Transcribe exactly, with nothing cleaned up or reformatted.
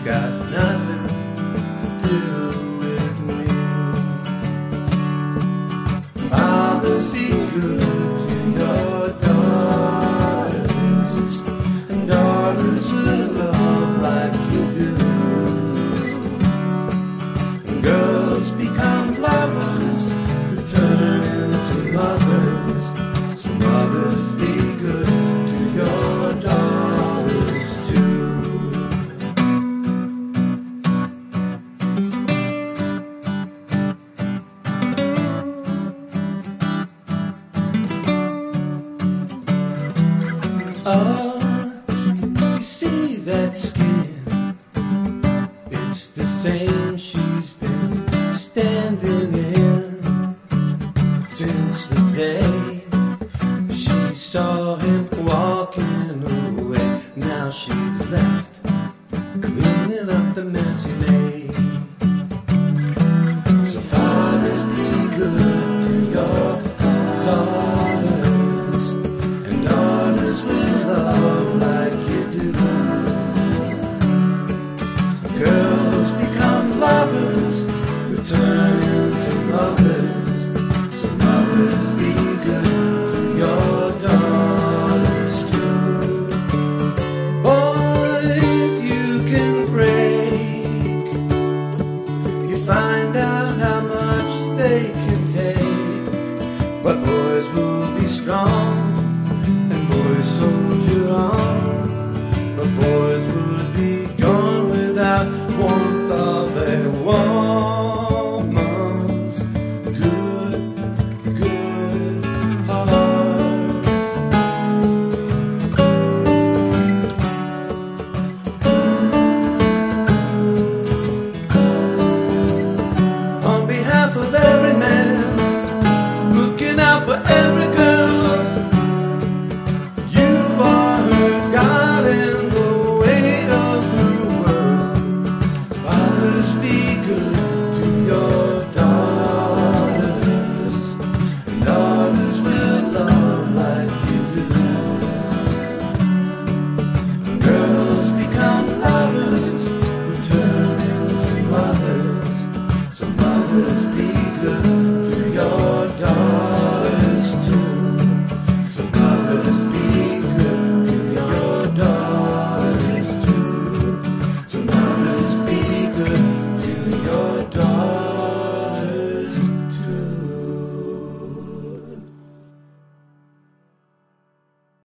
got nothing to do with me. Fathers, be good to your daughters, and daughters will love like you do. And girls become lovers who turn into mothers. So mothers, be good to your daughters too. Oh, you see that skin? It's the same she's been standing in since the day she saw him walking away. Now she's left cleaning up the mess.